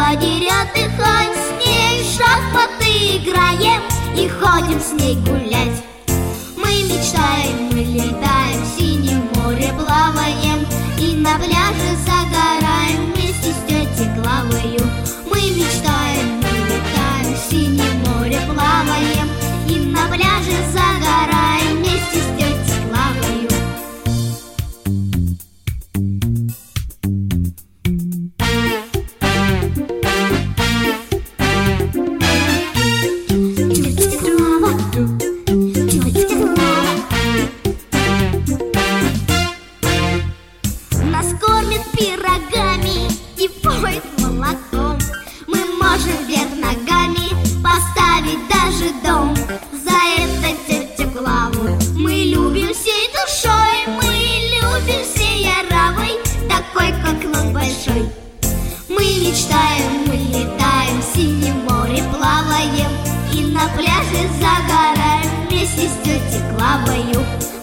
лагерь отдыхать, с ней в шахматы играем и ходим с ней гулять. Мы мечтаем, мы летаем, в синем море плаваем и на пляже загораем вместе с тетей Клавою. Мы мечтаем, мы летаем, в синем море плаваем и на пляже загораем вместе с тетей Клавою. Нас кормят пирогами и поет молоком. Мы можем вверх ногами поставить даже дом. За это тетю Клаву мы любим всей душой. Мы любим всей оравой, такой как лук большой. Мы мечтаем, мы летаем, в синем море плаваем и на пляже загораем вместе с тетей Клавою.